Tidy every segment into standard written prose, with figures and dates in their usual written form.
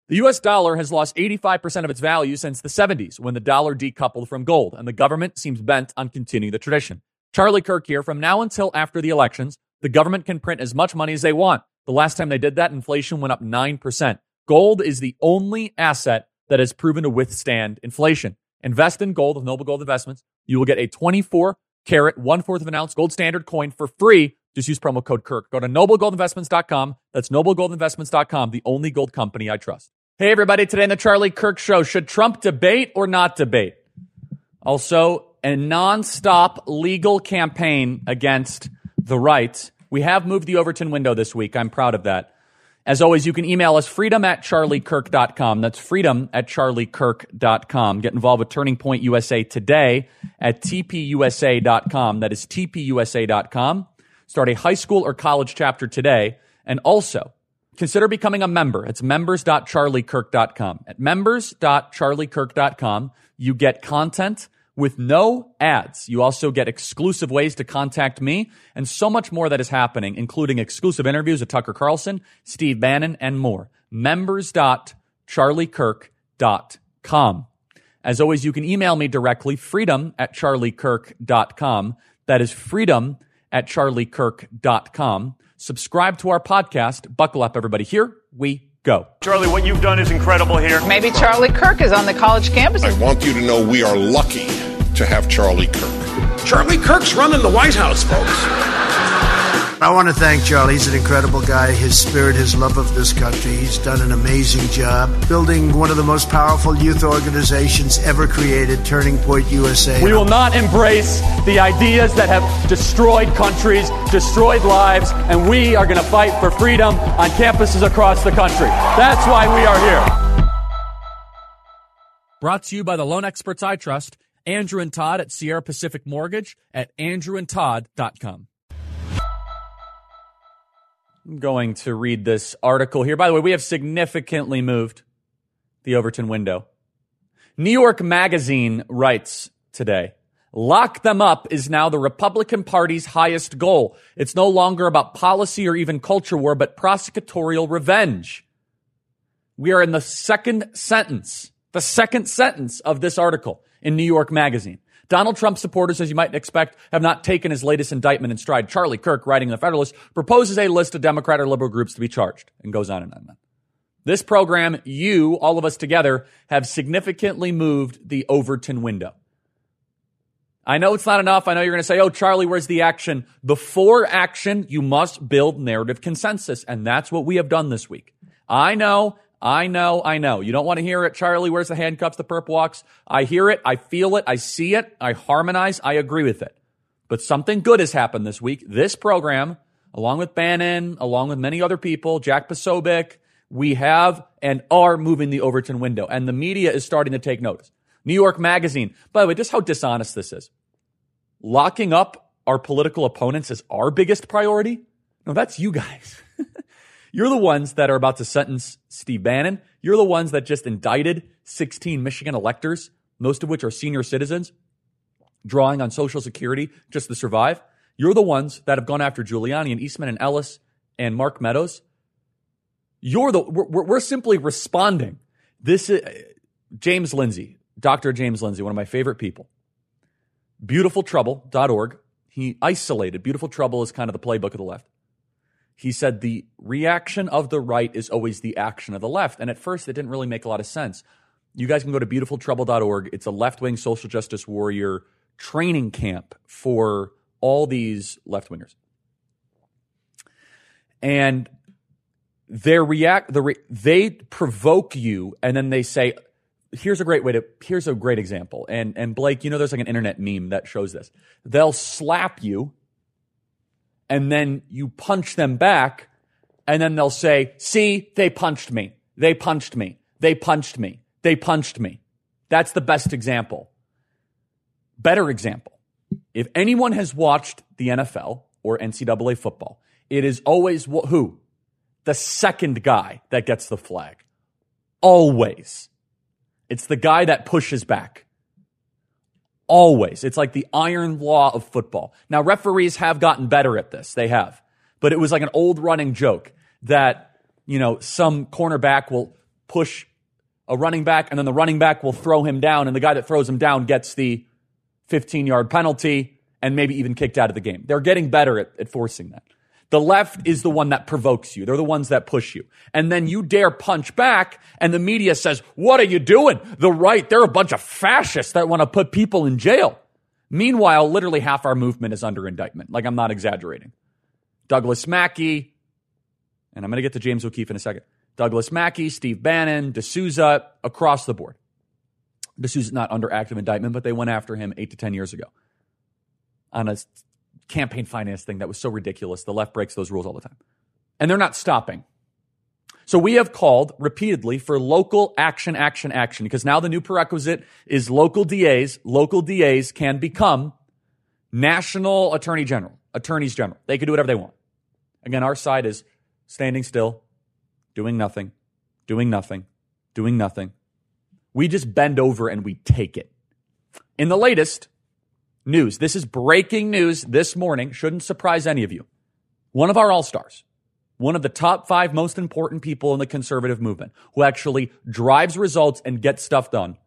The U.S. dollar has lost 85% of its value since the 70s when the dollar decoupled from gold, and the government seems bent on continuing the tradition. Charlie Kirk here. From now until after the elections, the government can print as much money as they want. The last time they did that, inflation went up 9%. Gold is the only asset that has proven to withstand inflation. Invest in gold with Noble Gold Investments. You will get a 24-karat, 1/4 of an ounce gold standard coin for free. Just use promo code Kirk. Go to noblegoldinvestments.com. That's noblegoldinvestments.com, the only gold company I trust. Hey, everybody. Today on the Charlie Kirk Show, should Trump debate or not debate? Also, a nonstop legal campaign against the right. We have moved the Overton window this week. I'm proud of that. As always, you can email us freedom@charliekirk.com. That's freedom@charliekirk.com. Get involved with Turning Point USA today at tpusa.com. That is tpusa.com. Start a high school or college chapter today. And also, consider becoming a member. It's members.charliekirk.com. At members.charliekirk.com, you get content with no ads. You also get exclusive ways to contact me and so much more that is happening, including exclusive interviews with Tucker Carlson, Steve Bannon, and more. Members.charliekirk.com. As always, you can email me directly, freedom@charliekirk.com. That is freedom@charliekirk.com. Subscribe to our podcast. Buckle up, everybody. Here we go. Charlie, what you've done is incredible here. Maybe Charlie Kirk is on the college campus. I want you to know we are lucky to have Charlie Kirk. Charlie Kirk's running the White House, folks. I want to thank Charlie. He's an incredible guy. His spirit, his love of this country. He's done an amazing job building one of the most powerful youth organizations ever created, Turning Point USA. We will not embrace the ideas that have destroyed countries, destroyed lives, and we are going to fight for freedom on campuses across the country. That's why we are here. Brought to you by the loan experts I trust, Andrew and Todd at Sierra Pacific Mortgage at andrewandtodd.com. I'm going to read this article here. By the way, we have significantly moved the Overton window. New York Magazine writes today, lock them up is now the Republican Party's highest goal. It's no longer about policy or even culture war, but prosecutorial revenge. We are in the second sentence of this article in New York Magazine. Donald Trump supporters, as you might expect, have not taken his latest indictment in stride. Charlie Kirk, writing in The Federalist, proposes a list of Democrat or liberal groups to be charged, and goes on and on and on. This program, you, all of us together, have significantly moved the Overton window. I know it's not enough. I know you're going to say, oh, Charlie, where's the action? Before action, you must build narrative consensus, and that's what we have done this week. I know. You don't want to hear it, Charlie, where's the handcuffs, the perp walks? I hear it, I feel it, I see it, I harmonize, I agree with it. But something good has happened this week. This program, along with Bannon, along with many other people, Jack Posobiec, we have and are moving the Overton window. And the media is starting to take notice. New York Magazine, by the way, just how dishonest this is. Locking up our political opponents is our biggest priority? No, that's you guys. You're the ones that are about to sentence Steve Bannon. You're the ones that just indicted 16 Michigan electors, most of which are senior citizens, drawing on Social Security just to survive. You're the ones that have gone after Giuliani and Eastman and Ellis and Mark Meadows. We're simply responding. This is James Lindsay, Dr. James Lindsay, one of my favorite people. BeautifulTrouble.org. He isolated. Beautiful Trouble is kind of the playbook of the left. He said the reaction of the right is always the action of the left. And at first, it didn't really make a lot of sense. You guys can go to beautifultrouble.org. It's a left-wing social justice warrior training camp for all these left-wingers. And they provoke you, and then they say, here's a great example. And Blake, there's like an internet meme that shows this. They'll slap you, and then you punch them back, and then they'll say, see, they punched me. They punched me. They punched me. They punched me. That's the best example. Better example. If anyone has watched the NFL or NCAA football, it is always who? The second guy that gets the flag. Always. It's the guy that pushes back. Always. It's like the iron law of football. Now, referees have gotten better at this. They have. But it was like an old running joke that, some cornerback will push a running back, and then the running back will throw him down, and the guy that throws him down gets the 15-yard penalty and maybe even kicked out of the game. They're getting better at forcing that. The left is the one that provokes you. They're the ones that push you. And then you dare punch back, and the media says, what are you doing? The right, they're a bunch of fascists that want to put people in jail. Meanwhile, literally half our movement is under indictment. Like, I'm not exaggerating. Douglas Mackey, and I'm going to get to James O'Keefe in a second. Douglas Mackey, Steve Bannon, D'Souza, across the board. D'Souza's not under active indictment, but they went after him 8 to 10 years ago on a campaign finance thing that was so ridiculous. The left breaks those rules all the time. And they're not stopping. So we have called repeatedly for local action, because now the new prerequisite is local DAs. Local DAs can become national attorneys general. They can do whatever they want. Again, our side is standing still, doing nothing. We just bend over and we take it. In the latest news, this is breaking news this morning, shouldn't surprise any of you. One of our all-stars, one of the top 5 most important people in the conservative movement, who actually drives results and gets stuff done,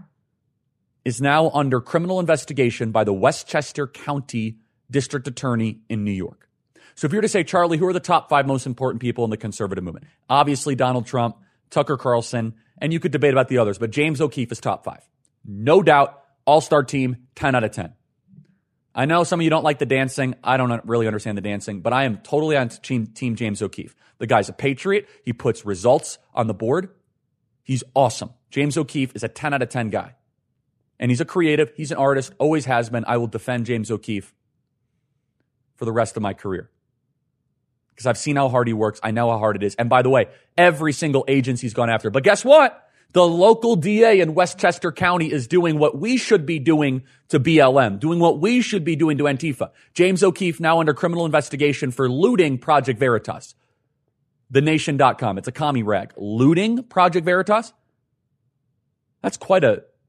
is now under criminal investigation by the Westchester County District Attorney in New York. So if you were to say, Charlie, who are the top 5 most important people in the conservative movement? Obviously, Donald Trump, Tucker Carlson, and you could debate about the others, but James O'Keefe is top 5. No doubt, all-star team, 10 out of 10. I know some of you don't like the dancing. I don't really understand the dancing, but I am totally on team James O'Keefe. The guy's a patriot. He puts results on the board. He's awesome. James O'Keefe is a 10 out of 10 guy. And he's a creative. He's an artist. Always has been. I will defend James O'Keefe for the rest of my career, because I've seen how hard he works. I know how hard it is. And by the way, every single agency's gone after. But guess what? The local DA in Westchester County is doing what we should be doing to BLM, doing what we should be doing to Antifa. James O'Keefe now under criminal investigation for looting Project Veritas. TheNation.com. It's a commie rag. Looting Project Veritas? That's quite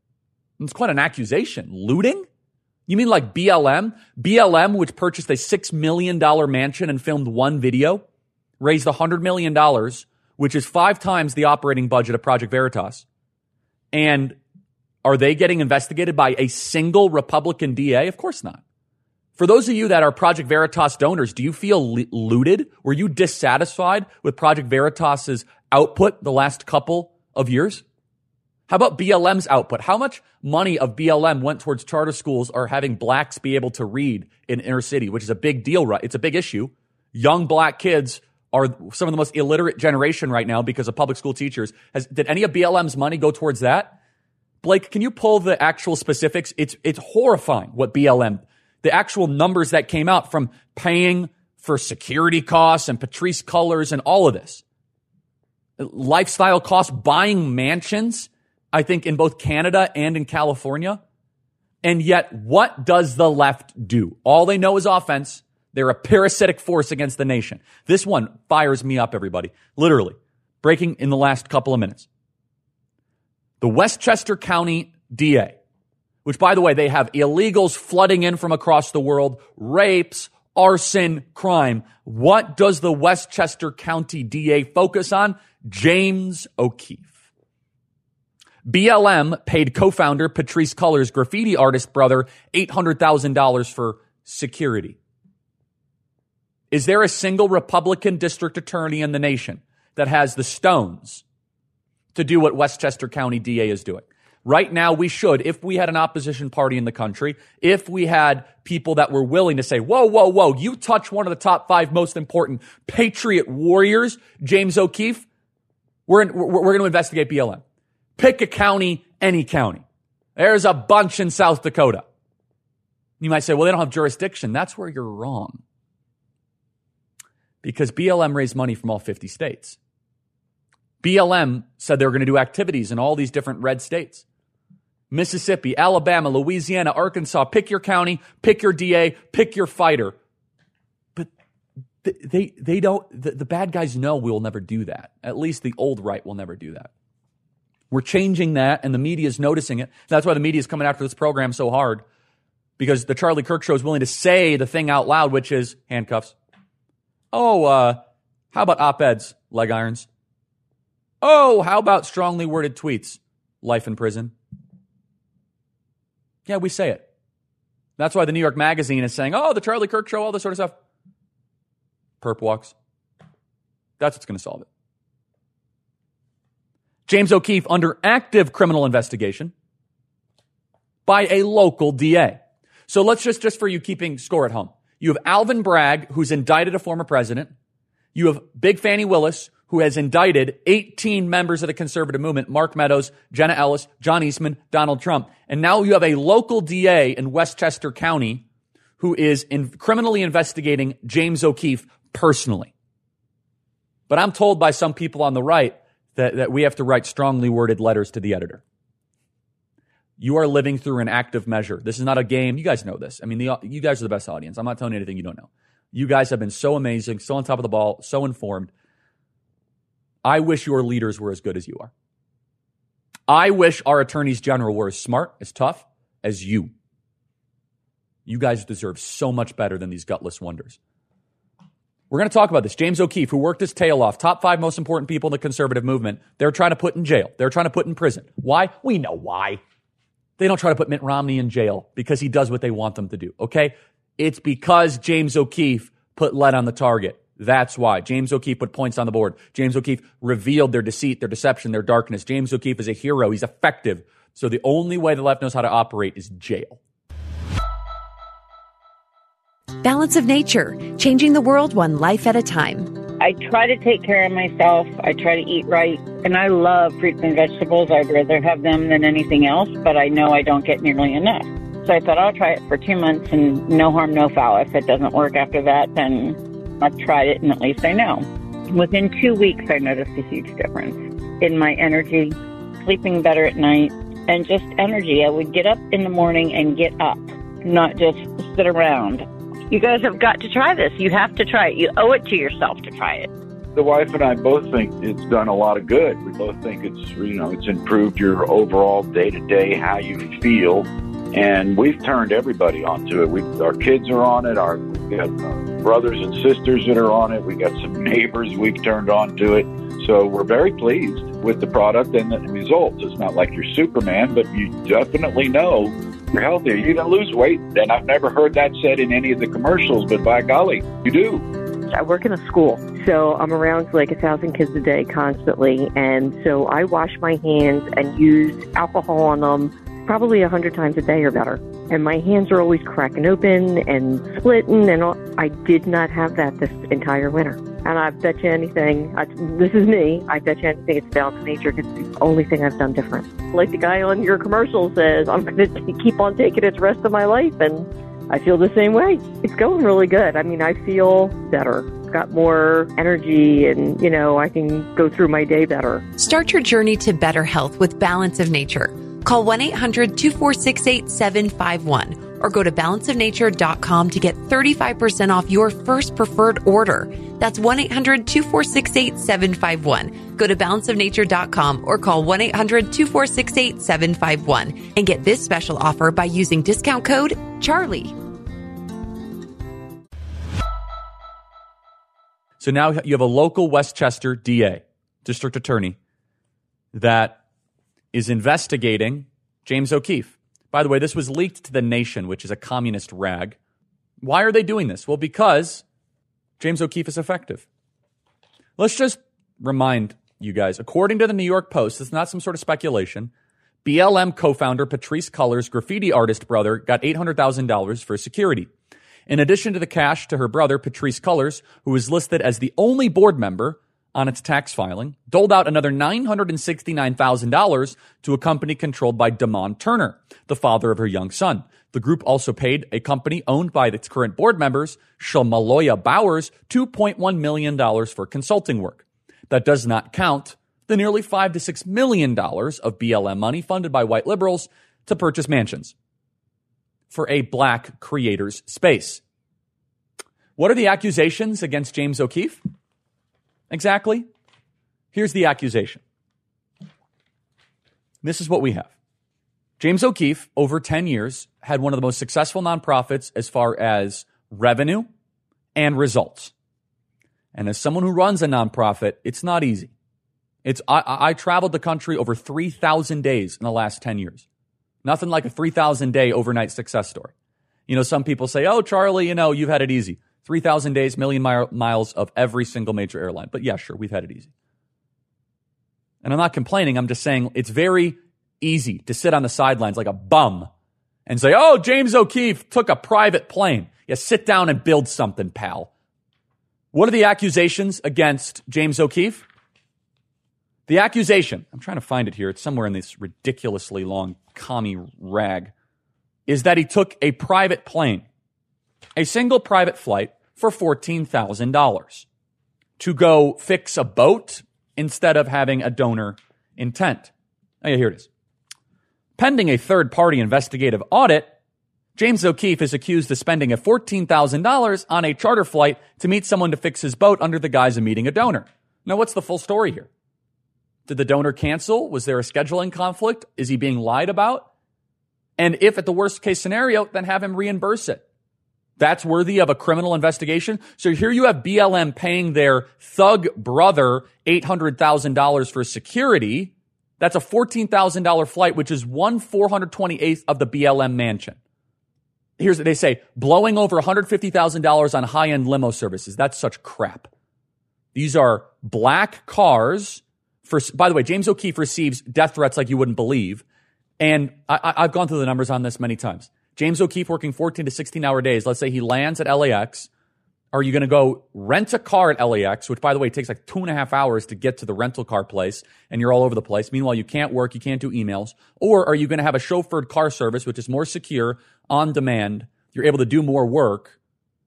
an accusation. Looting? You mean like BLM? BLM, which purchased a $6 million mansion and filmed one video, raised $100 million, which is 5 times the operating budget of Project Veritas. And are they getting investigated by a single Republican DA? Of course not. For those of you that are Project Veritas donors, do you feel looted? Were you dissatisfied with Project Veritas's output the last couple of years? How about BLM's output? How much money of BLM went towards charter schools or having blacks be able to read in inner city, which is a big deal, right? It's a big issue. Young black kids are some of the most illiterate generation right now because of public school teachers. Did any of BLM's money go towards that? Blake, can you pull the actual specifics? It's horrifying what BLM, the actual numbers that came out from paying for security costs and Patrice Cullors and all of this. Lifestyle costs, buying mansions, I think in both Canada and in California. And yet, what does the left do? All they know is offense. They're a parasitic force against the nation. This one fires me up, everybody. Literally. Breaking in the last couple of minutes. The Westchester County DA, which, by the way, they have illegals flooding in from across the world, rapes, arson, crime. What does the Westchester County DA focus on? James O'Keefe. BLM paid co-founder Patrice Cullors' graffiti artist brother $800,000 for security. Is there a single Republican district attorney in the nation that has the stones to do what Westchester County DA is doing? Right now, we should, if we had an opposition party in the country, if we had people that were willing to say, whoa, you touch one of the top 5 most important patriot warriors, James O'Keefe, we're going to investigate BLM. Pick a county, any county. There's a bunch in South Dakota. You might say, well, they don't have jurisdiction. That's where you're wrong. Because BLM raised money from all 50 states. BLM said they were going to do activities in all these different red states. Mississippi, Alabama, Louisiana, Arkansas, pick your county, pick your DA, pick your fighter. But they don't, the bad guys know we will never do that. At least the old right will never do that. We're changing that, and the media is noticing it. That's why the media is coming after this program so hard, because the Charlie Kirk Show is willing to say the thing out loud, which is handcuffs. How about op-eds, leg irons? Oh, how about strongly worded tweets? Life in prison. Yeah, we say it. That's why the New York Magazine is saying, oh, the Charlie Kirk show, all this sort of stuff. Perp walks. That's what's going to solve it. James O'Keefe under active criminal investigation by a local DA. So let's just for you keeping score at home. You have Alvin Bragg, who's indicted a former president. You have Big Fannie Willis, who has indicted 18 members of the conservative movement, Mark Meadows, Jenna Ellis, John Eastman, Donald Trump. And now you have a local DA in Westchester County who is criminally investigating James O'Keefe personally. But I'm told by some people on the right that we have to write strongly worded letters to the editor. You are living through an active measure. This is not a game. You guys know this. I mean, you guys are the best audience. I'm not telling you anything you don't know. You guys have been so amazing, so on top of the ball, so informed. I wish your leaders were as good as you are. I wish our attorneys general were as smart, as tough as you. You guys deserve so much better than these gutless wonders. We're going to talk about this. James O'Keefe, who worked his tail off, top 5 most important people in the conservative movement, they're trying to put in jail. They're trying to put in prison. Why? We know why. They don't try to put Mitt Romney in jail because he does what they want them to do, okay? It's because James O'Keefe put lead on the target. That's why. James O'Keefe put points on the board. James O'Keefe revealed their deceit, their deception, their darkness. James O'Keefe is a hero. He's effective. So the only way the left knows how to operate is jail. Balance of Nature, changing the world one life at a time. I try to take care of myself. I try to eat right. And I love fruits and vegetables. I'd rather have them than anything else, but I know I don't get nearly enough. So I thought I'll try it for 2 months and no harm, no foul. If it doesn't work after that, then I've tried it and at least I know. Within 2 weeks, I noticed a huge difference in my energy, sleeping better at night, and just energy. I would get up in the morning and get up, not just sit around. You guys have got to try this. You have to try it. You owe it to yourself to try it. The wife and I both think it's done a lot of good. We both think it's improved your overall day-to-day, how you feel. And we've turned everybody onto it. Our kids are on it. We got brothers and sisters that are on it. We got some neighbors we've turned onto it. So we're very pleased with the product and the results. It's not like you're Superman, but you definitely know you're healthier. You're going to lose weight. And I've never heard that said in any of the commercials, but by golly, you do. I work in a school, so I'm around like 1,000 kids a day constantly. And so I wash my hands and use alcohol on them probably 100 times a day or better. And my hands are always cracking open and splitting, and I did not have that this entire winter. And I bet you anything, this is me, I bet you anything it's Balance of Nature because it's the only thing I've done different. Like the guy on your commercial says, I'm going to keep on taking it the rest of my life, and I feel the same way. It's going really good. I mean, I feel better. Got more energy and, I can go through my day better. Start your journey to better health with Balance of Nature. Call 1-800-246-8751 or go to balanceofnature.com to get 35% off your first preferred order. That's 1-800-246-8751. Go to balanceofnature.com or call 1-800-246-8751 and get this special offer by using discount code CHARLIE. So now you have a local Westchester DA, district attorney, that is investigating James O'Keefe. By the way, this was leaked to The Nation, which is a communist rag. Why are they doing this? Well, because James O'Keefe is effective. Let's just remind you guys, according to the New York Post, it's not some sort of speculation, BLM co-founder Patrisse Cullors' graffiti artist brother got $800,000 for security. In addition to the cash to her brother, Patrisse Cullors, who is listed as the only board member on its tax filing, doled out another $969,000 to a company controlled by Damon Turner, the father of her young son. The group also paid a company owned by its current board members, Shamaloya Bowers, $2.1 million for consulting work. That does not count the nearly $5 to $6 million of BLM money funded by white liberals to purchase mansions for a black creator's space. What are the accusations against James O'Keefe? Exactly. Here's the accusation. This is what we have. James O'Keefe, over 10 years, had one of the most successful nonprofits as far as revenue and results. And as someone who runs a nonprofit, it's not easy. I traveled the country over 3,000 days in the last 10 years. Nothing like a 3,000-day overnight success story. Some people say, oh, Charlie, you've had it easy. 3,000 days, million miles of every single major airline. But yeah, sure, we've had it easy. And I'm not complaining. I'm just saying it's very easy to sit on the sidelines like a bum and say, oh, James O'Keefe took a private plane. Yeah, sit down and build something, pal. What are the accusations against James O'Keefe? The accusation, I'm trying to find it here. It's somewhere in this ridiculously long commie rag, is that he took a private plane, a single private flight for $14,000 to go fix a boat instead of having a donor intent. Oh, yeah, here it is. Pending a third-party investigative audit, James O'Keefe is accused of spending a $14,000 on a charter flight to meet someone to fix his boat under the guise of meeting a donor. Now, what's the full story here? Did the donor cancel? Was there a scheduling conflict? Is he being lied about? And if at the worst case scenario, then have him reimburse it. That's worthy of a criminal investigation. So here you have BLM paying their thug brother $800,000 for security. That's a $14,000 flight, which is 1/428th of the BLM mansion. Here's what they say, blowing over $150,000 on high-end limo services. That's such crap. These are black cars. By the way, James O'Keefe receives death threats like you wouldn't believe. And I've gone through the numbers on this many times. James O'Keefe working 14 to 16-hour days. Let's say he lands at LAX. Are you going to go rent a car at LAX, which, by the way, takes like 2.5 hours to get to the rental car place, and you're all over the place. Meanwhile, you can't work, you can't do emails. Or are you going to have a chauffeured car service, which is more secure, on demand? You're able to do more work.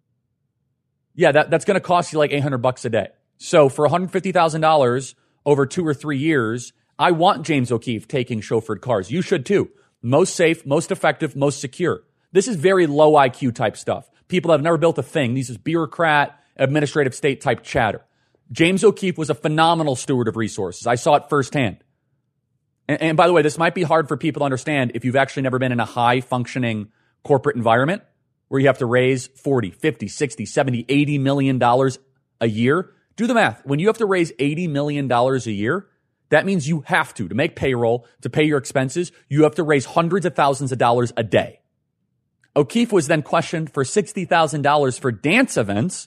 Yeah, that's going to cost you like $800 a day. So for $150,000 over 2 or 3 years, I want James O'Keefe taking chauffeured cars. You should too. Most safe, most effective, most secure. This is very low IQ type stuff. People that have never built a thing. These is bureaucrat, administrative state type chatter. James O'Keefe was a phenomenal steward of resources. I saw it firsthand. And by the way, this might be hard for people to understand if you've actually never been in a high functioning corporate environment where you have to raise 40, 50, 60, 70, $80 million a year. Do the math. When you have to raise $80 million a year, that means you have to make payroll, to pay your expenses, you have to raise hundreds of thousands of dollars a day. O'Keefe was then questioned for $60,000 for dance events.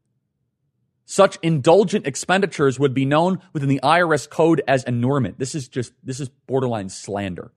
Such indulgent expenditures would be known within the IRS code as enormous. This is borderline slander.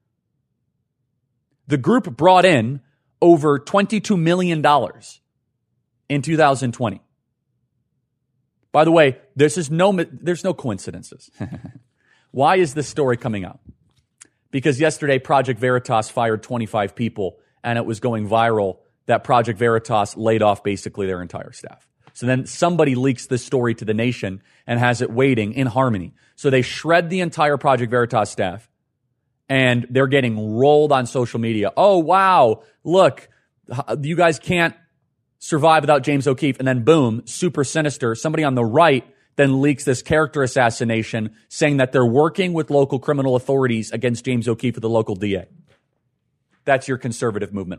The group brought in over $22 million in 2020. By the way, there's no coincidences. Why is this story coming out? Because yesterday, Project Veritas fired 25 people, and it was going viral that Project Veritas laid off basically their entire staff. So then somebody leaks this story to the nation and has it waiting in Harmony. So they shred the entire Project Veritas staff, and they're getting rolled on social media. Oh, wow, look, you guys can't survive without James O'Keefe. And then boom, super sinister. Somebody on the right then leaks this character assassination saying that they're working with local criminal authorities against James O'Keefe with the local DA. That's your conservative movement.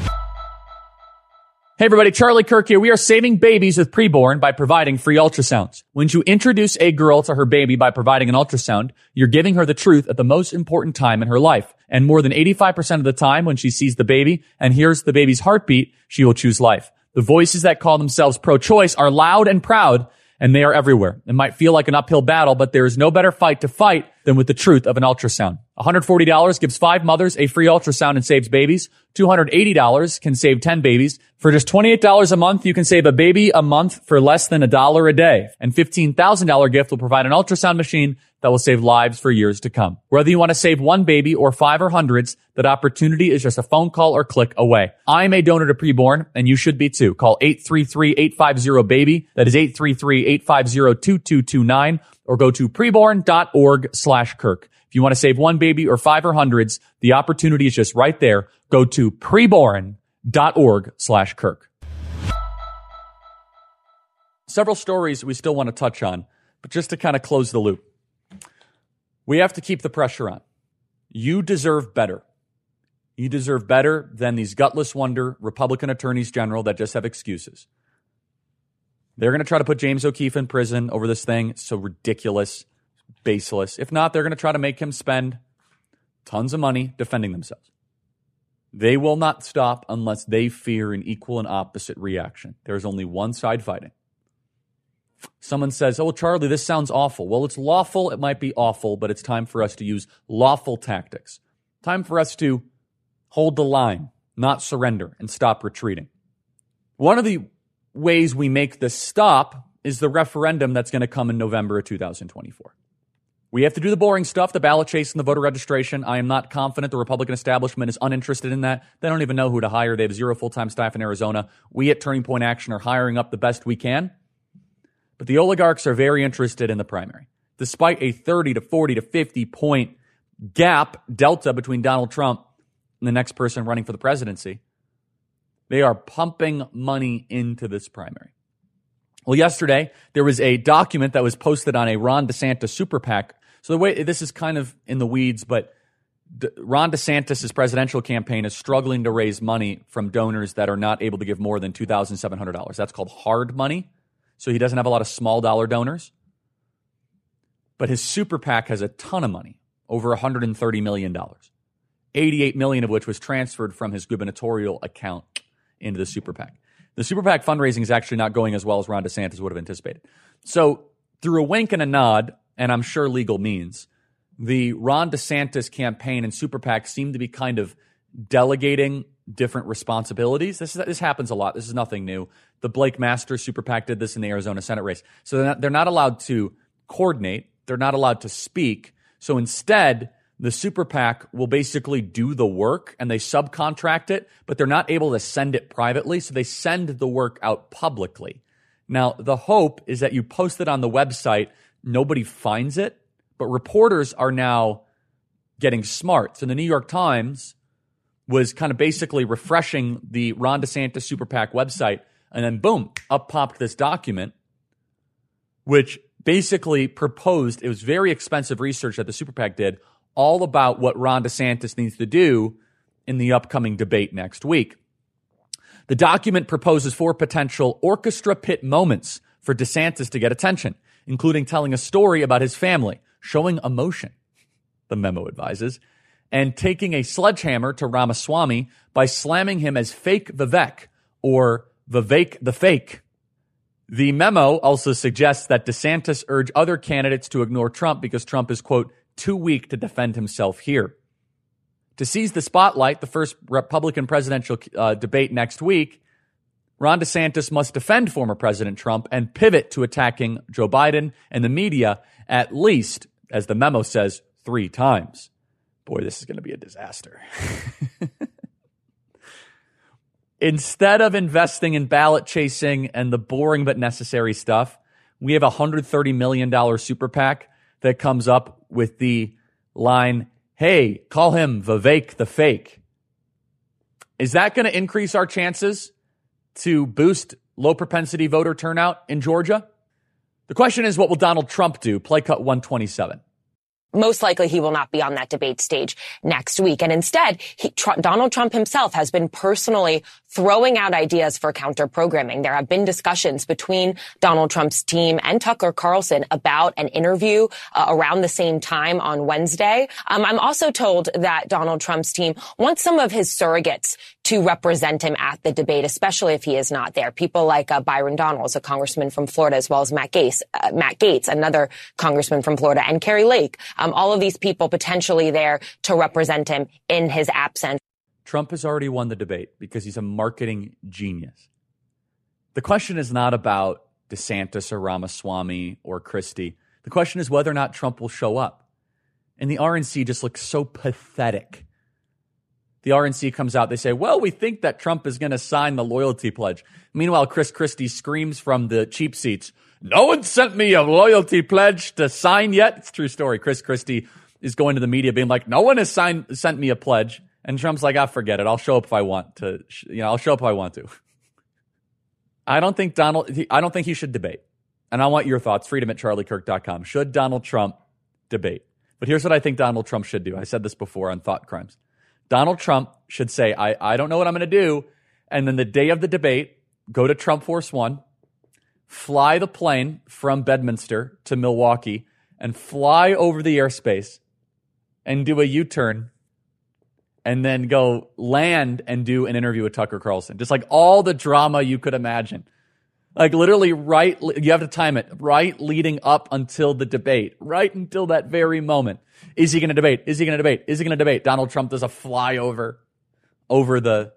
Hey everybody, Charlie Kirk here. We are saving babies with preborn by providing free ultrasounds. When you introduce a girl to her baby by providing an ultrasound, you're giving her the truth at the most important time in her life. And more than 85% of the time when she sees the baby and hears the baby's heartbeat, she will choose life. The voices that call themselves pro-choice are loud and proud, and they are everywhere. It might feel like an uphill battle, but there is no better fight to fight than with the truth of an ultrasound. $140 gives 5 mothers a free ultrasound and saves babies. $280 can save 10 babies. For just $28 a month, you can save a baby a month for less than $1 a day. And $15,000 gift will provide an ultrasound machine that will save lives for years to come. Whether you want to save one baby or 5 or hundreds, that opportunity is just a phone call or click away. I'm a donor to Preborn, and you should be too. Call 833-850-BABY. That is 833-850-2229. Or go to preborn.org/Kirk. If you want to save one baby or 5 or hundreds, the opportunity is just right there. Go to preborn.org/Kirk. Several stories we still want to touch on, but just to kind of close the loop. We have to keep the pressure on. You deserve better. You deserve better than these gutless wonder Republican attorneys general that just have excuses. They're going to try to put James O'Keefe in prison over this thing. It's so ridiculous. baseless. If not, they're going to try to make him spend tons of money defending themselves. They will not stop unless they fear an equal and opposite reaction. There's only one side fighting. Someone says, oh, Charlie, this sounds awful. Well, it's lawful. It might be awful, but it's time for us to use lawful tactics. Time for us to hold the line, not surrender, and stop retreating. One of the ways we make this stop is the referendum that's going to come in November of 2024. We have to do the boring stuff, the ballot chase and the voter registration. I am not confident the Republican establishment is uninterested in that. They don't even know who to hire. They have 0 full-time staff in Arizona. We at Turning Point Action are hiring up the best we can. But the oligarchs are very interested in the primary. Despite a 30 to 40 to 50 point gap, delta between Donald Trump and the next person running for the presidency, they are pumping money into this primary. Well, yesterday, there was a document that was posted on a Ron DeSantis super PAC. So the way this is kind of in the weeds, but Ron DeSantis' presidential campaign is struggling to raise money from donors that are not able to give more than $2,700. That's called hard money. So he doesn't have a lot of small dollar donors. But his super PAC has a ton of money, over $130 million, $88 million of which was transferred from his gubernatorial account into the super PAC. The super PAC fundraising is actually not going as well as Ron DeSantis would have anticipated. So through a wink and a nod, and I'm sure legal means, the Ron DeSantis campaign and super PAC seem to be kind of delegating different responsibilities. This happens a lot. This is nothing new. The Blake Masters super PAC did this in the Arizona Senate race. So they're not allowed to coordinate. They're not allowed to speak. So instead, the super PAC will basically do the work and they subcontract it, but they're not able to send it privately. So they send the work out publicly. Now, the hope is that you post it on the website, nobody finds it, but reporters are now getting smart. So the New York Times was kind of basically refreshing the Ron DeSantis super PAC website, and then boom, up popped this document, which basically proposed, it was very expensive research that the super PAC did, all about what Ron DeSantis needs to do in the upcoming debate next week. The document proposes 4 potential orchestra pit moments for DeSantis to get attention, including telling a story about his family, showing emotion, the memo advises, and taking a sledgehammer to Ramaswamy by slamming him as fake Vivek or Vivek the fake. The memo also suggests that DeSantis urge other candidates to ignore Trump because Trump is, quote, too weak to defend himself here. To seize the spotlight, the first Republican presidential debate next week, Ron DeSantis must defend former President Trump and pivot to attacking Joe Biden and the media at least, as the memo says, 3 times. Boy, this is going to be a disaster. Instead of investing in ballot chasing and the boring but necessary stuff, we have a $130 million super PAC that comes up with the line, hey, call him Vivek the fake. Is that going to increase our chances to boost low propensity voter turnout in Georgia? The question is, what will Donald Trump do? Play cut 127. Most likely he will not be on that debate stage next week. And instead, Donald Trump himself has been personally throwing out ideas for counter-programming. There have been discussions between Donald Trump's team and Tucker Carlson about an interview around the same time on Wednesday. I'm also told that Donald Trump's team wants some of his surrogates to represent him at the debate, especially if he is not there. People like Byron Donalds, a congressman from Florida, as well as Matt Gaetz, another congressman from Florida, and Kari Lake. All of these people potentially there to represent him in his absence. Trump has already won the debate because he's a marketing genius. The question is not about DeSantis or Ramaswamy or Christie. The question is whether or not Trump will show up. And the RNC just looks so pathetic. The RNC comes out, they say, well, we think that Trump is going to sign the loyalty pledge. Meanwhile, Chris Christie screams from the cheap seats, no one sent me a loyalty pledge to sign yet. It's a true story. Chris Christie is going to the media being like, no one has sent me a pledge. And Trump's like, forget it. I'll show up if I want to. I'll show up if I want to. I don't think he should debate. And I want your thoughts. freedom@charliekirk.com. Should Donald Trump debate? But here's what I think Donald Trump should do. I said this before on Thought Crimes. Donald Trump should say, I don't know what I'm going to do. And then the day of the debate, go to Trump Force One, fly the plane from Bedminster to Milwaukee, and fly over the airspace and do a U-turn and then go land and do an interview with Tucker Carlson. Just like all the drama you could imagine. Like literally you have to time it, right leading up until the debate, right until that very moment. Is he going to debate? Is he going to debate? Is he going to debate? Donald Trump does a flyover over the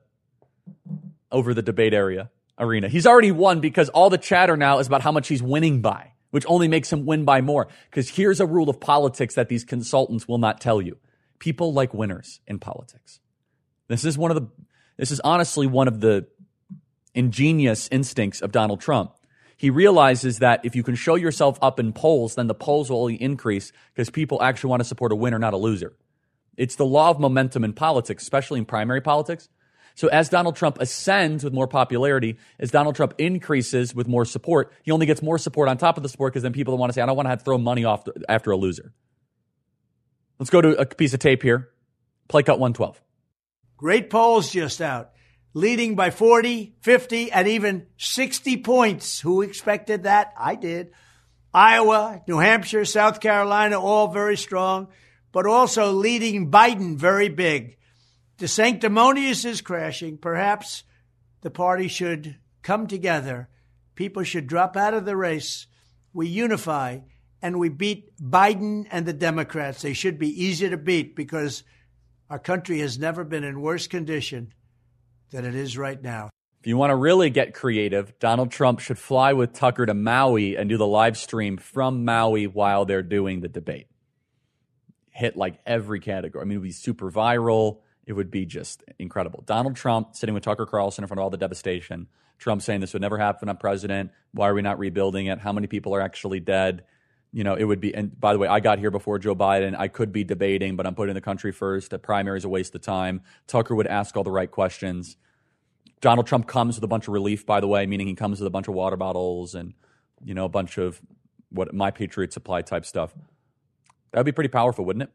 debate arena. He's already won because all the chatter now is about how much he's winning by, which only makes him win by more. Because here's a rule of politics that these consultants will not tell you. People like winners in politics. This is honestly one of the ingenious instincts of Donald Trump. He realizes that if you can show yourself up in polls, then the polls will only increase because people actually want to support a winner, not a loser. It's the law of momentum in politics, especially in primary politics. So as Donald Trump ascends with more popularity, as Donald Trump increases with more support, he only gets more support on top of the support because then people want to say, I don't want to have to throw money off after a loser. Let's go to a piece of tape here. Play cut 112. Great polls just out. Leading by 40, 50, and even 60 points. Who expected that? I did. Iowa, New Hampshire, South Carolina, all very strong, but also leading Biden very big. DeSanctimonious is crashing. Perhaps the party should come together. People should drop out of the race. We unify, and we beat Biden and the Democrats. They should be easy to beat because our country has never been in worse condition than it is right now. If you want to really get creative, Donald Trump should fly with Tucker to Maui and do the live stream from Maui while they're doing the debate. Hit like every category. I mean, it would be super viral. It would be just incredible. Donald Trump sitting with Tucker Carlson in front of all the devastation. Trump saying this would never happen. I'm president. Why are we not rebuilding it? How many people are actually dead? You know, it would be, and by the way, I got here before Joe Biden. I could be debating, but I'm putting the country first. The primary is a waste of time. Tucker would ask all the right questions. Donald Trump comes with a bunch of relief, by the way, meaning he comes with a bunch of water bottles and, you know, a bunch of what My Patriot Supply type stuff. That would be pretty powerful, wouldn't it?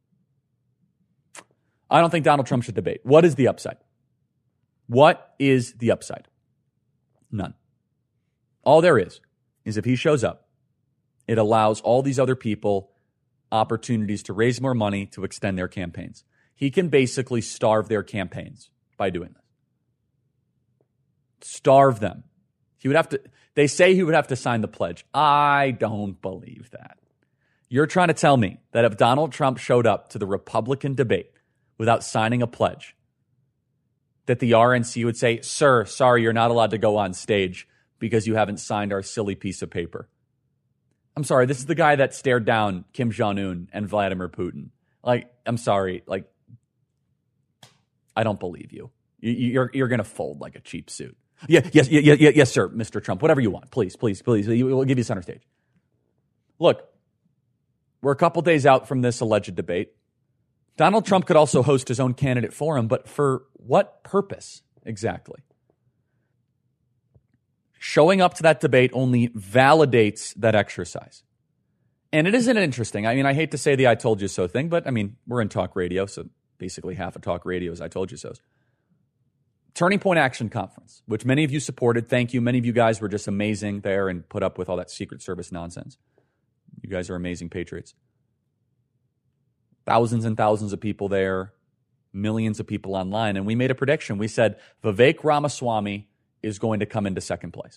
I don't think Donald Trump should debate. What is the upside? What is the upside? None. All there is if he shows up, it allows all these other people opportunities to raise more money to extend their campaigns. He can basically starve their campaigns by doing this. Starve them. They say he would have to sign the pledge. I don't believe that. You're trying to tell me that if Donald Trump showed up to the Republican debate without signing a pledge, that the RNC would say, sir, sorry, you're not allowed to go on stage because you haven't signed our silly piece of paper. I'm sorry, this is the guy that stared down Kim Jong-un and Vladimir Putin. Like, I'm sorry, like, I don't believe you. You're going to fold like a cheap suit. Yes, sir, Mr. Trump, whatever you want. Please. We'll give you center stage. Look, we're a couple days out from this alleged debate. Donald Trump could also host his own candidate forum, but for what purpose exactly? Showing up to that debate only validates that exercise. And it isn't interesting. I mean, I hate to say the I told you so thing, but I mean, we're in talk radio, so basically half of talk radio is I told you so's. Turning Point Action Conference, which many of you supported. Thank you. Many of you guys were just amazing there and put up with all that Secret Service nonsense. You guys are amazing patriots. Thousands and thousands of people there, millions of people online. And we made a prediction. We said Vivek Ramaswamy is going to come into second place.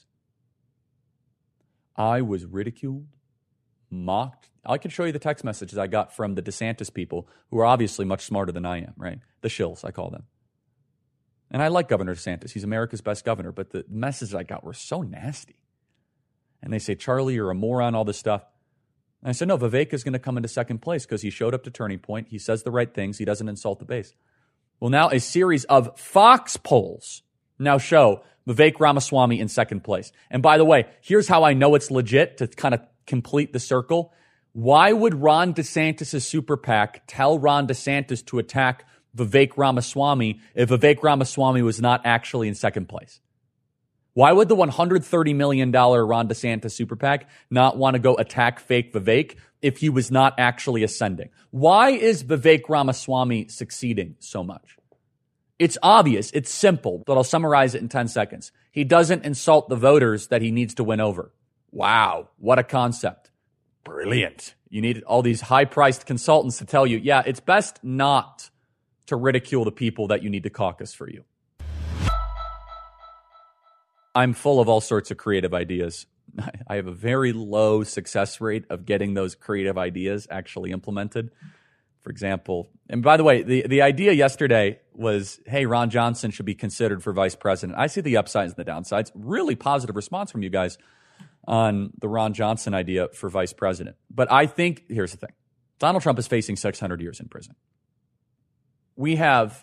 I was ridiculed, mocked. I can show you the text messages I got from the DeSantis people who are obviously much smarter than I am, right? The shills, I call them. And I like Governor DeSantis. He's America's best governor. But the messages I got were so nasty. And they say, Charlie, you're a moron, all this stuff. And I said, no, Vivek is going to come into second place because he showed up to Turning Point. He says the right things. He doesn't insult the base. Well, now a series of Fox polls now show Vivek Ramaswamy in second place. And by the way, here's how I know it's legit to kind of complete the circle. Why would Ron DeSantis' super PAC tell Ron DeSantis to attack Vivek Ramaswamy if Vivek Ramaswamy was not actually in second place? Why would the $130 million Ron DeSantis super PAC not want to go attack fake Vivek if he was not actually ascending? Why is Vivek Ramaswamy succeeding so much? It's obvious. It's simple, but I'll summarize it in 10 seconds. He doesn't insult the voters that he needs to win over. Wow, what a concept. brilliant. You need all these high-priced consultants to tell you, yeah, it's best not to ridicule the people that you need to caucus for you. I'm full of all sorts of creative ideas. I have a very low success rate of getting those creative ideas actually implemented. For example, and by the way, the idea yesterday was, hey, Ron Johnson should be considered for vice president. I see the upsides and the downsides. Really positive response from you guys on the Ron Johnson idea for vice president. But I think, here's the thing. Donald Trump is facing 600 years in prison. We have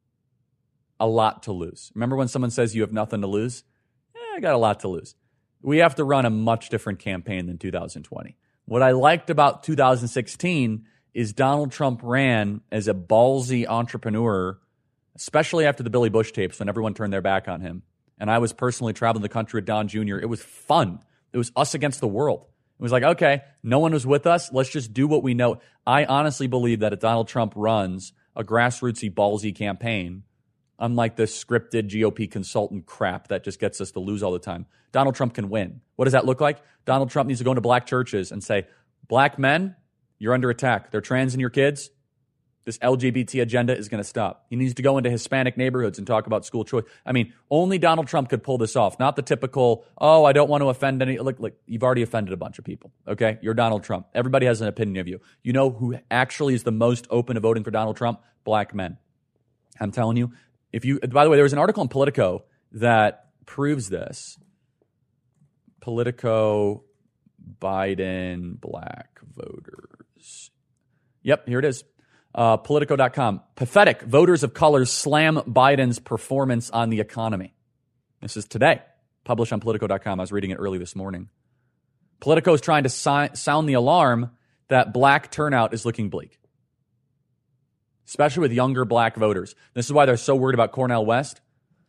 a lot to lose. Remember when someone says you have nothing to lose? I got a lot to lose. We have to run a much different campaign than 2020. What I liked about 2016 is Donald Trump ran as a ballsy entrepreneur, especially after the Billy Bush tapes when everyone turned their back on him. And I was personally traveling the country with Don Jr. It was fun. It was us against the world. It was like, okay, no one was with us. Let's just do what we know. I honestly believe that if Donald Trump runs a grassrootsy, ballsy campaign, unlike the scripted GOP consultant crap that just gets us to lose all the time, Donald Trump can win. What does that look like? Donald Trump needs to go into black churches and say, black men, you're under attack. They're trans in your kids. This LGBT agenda is going to stop. He needs to go into Hispanic neighborhoods and talk about school choice. I mean, only Donald Trump could pull this off. Not the typical, oh, I don't want to offend any. Look, you've already offended a bunch of people, okay? You're Donald Trump. Everybody has an opinion of you. You know who actually is the most open to voting for Donald Trump? Black men. I'm telling you. By the way, there was an article in Politico that proves this. Politico, Biden, black voters. Yep, here it is. Politico.com. Pathetic. Voters of color slam Biden's performance on the economy. This is today. Published on Politico.com. I was reading it early this morning. Politico is trying to sound the alarm that black turnout is looking bleak, especially with younger black voters. This is why they're so worried about Cornel West.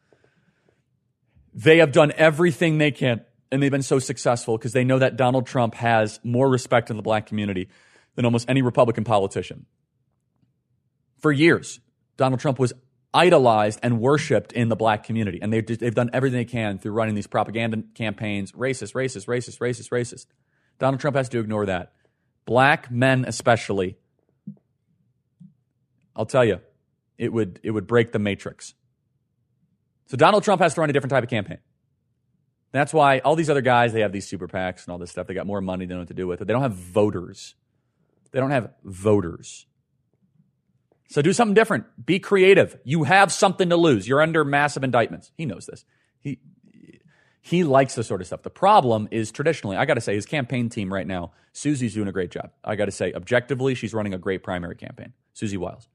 They have done everything they can, and they've been so successful because they know that Donald Trump has more respect in the black community than almost any Republican politician. For years, Donald Trump was idolized and worshipped in the black community, and they've done everything they can through running these propaganda campaigns, racist. Donald Trump has to ignore that. Black men especially, I'll tell you, it would break the matrix. So Donald Trump has to run a different type of campaign. That's why all these other guys, they have these super PACs and all this stuff. They got more money, they don't know what to do with it. They don't have voters. So do something different. Be creative. You have something to lose. You're under massive indictments. He knows this. He likes this sort of stuff. The problem is traditionally, I got to say, his campaign team right now, Susie's doing a great job. I got to say, objectively, she's running a great primary campaign. Susie Wiles.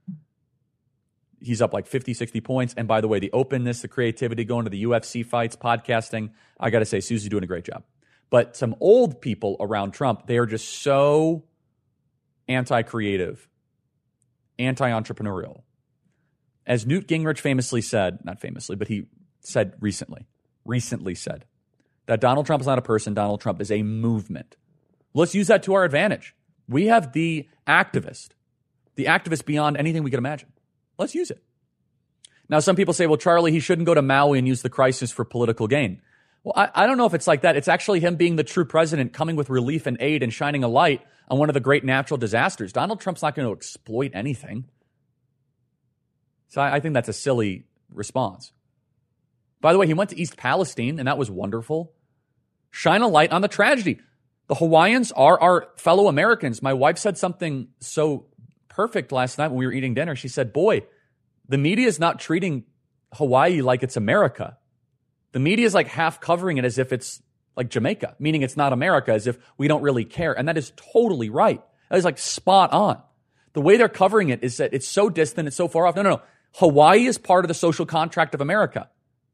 He's up like 50, 60 points. And by the way, the openness, the creativity, going to the UFC fights, podcasting, I got to say, Susie's doing a great job. But some old people around Trump, they are just so anti-creative, anti-entrepreneurial. As Newt Gingrich famously said, not famously, but he said recently said, that Donald Trump is not a person, Donald Trump is a movement. Let's use that to our advantage. We have the activist beyond anything we could imagine. Let's use it. Now, some people say, well, Charlie, he shouldn't go to Maui and use the crisis for political gain. Well, I don't know if it's like that. It's actually him being the true president, coming with relief and aid and shining a light on one of the great natural disasters. Donald Trump's not going to exploit anything. So I think that's a silly response. By the way, he went to East Palestine, and that was wonderful. Shine a light on the tragedy. The Hawaiians are our fellow Americans. My wife said something so perfect last night when we were eating dinner. She said, boy, the media is not treating Hawaii like it's America. The media is like half covering it as if it's like Jamaica, meaning it's not America, as if we don't really care. And that is totally right. That is like spot on. The way they're covering it is that it's so distant, it's so far off. No. Hawaii is part of the social contract of America.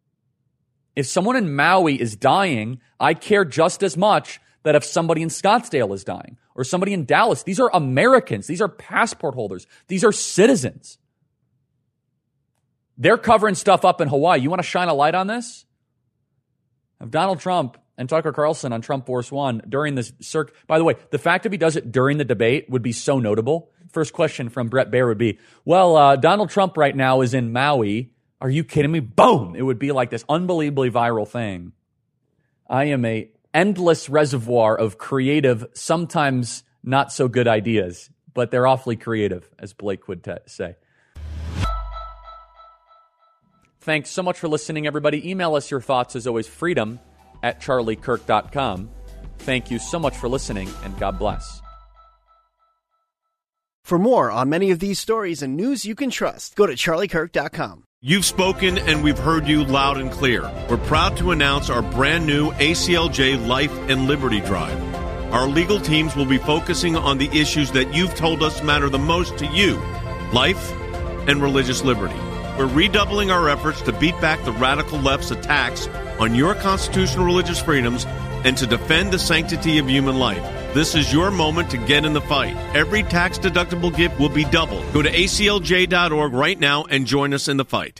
If someone in Maui is dying, I care just as much that if somebody in Scottsdale is dying or somebody in Dallas. These are Americans. These are passport holders. These are citizens. They're covering stuff up in Hawaii. You want to shine a light on this? Of Donald Trump and Tucker Carlson on Trump Force One during this circ. By the way, the fact that he does it during the debate would be so notable. First question from Brett Baer would be, well, Donald Trump right now is in Maui. Are you kidding me? Boom! It would be like this unbelievably viral thing. I am a endless reservoir of creative, sometimes not so good ideas, but they're awfully creative, as Blake would say. Thanks so much for listening, everybody. Email us your thoughts, as always, freedom@charliekirk.com. Thank you so much for listening, and God bless. For more on many of these stories and news you can trust, go to charliekirk.com. You've spoken, and we've heard you loud and clear. We're proud to announce our brand new ACLJ Life and Liberty Drive. Our legal teams will be focusing on the issues that you've told us matter the most to you: life and religious liberty. We're redoubling our efforts to beat back the radical left's attacks on your constitutional religious freedoms and to defend the sanctity of human life. This is your moment to get in the fight. Every tax-deductible gift will be doubled. Go to aclj.org right now and join us in the fight.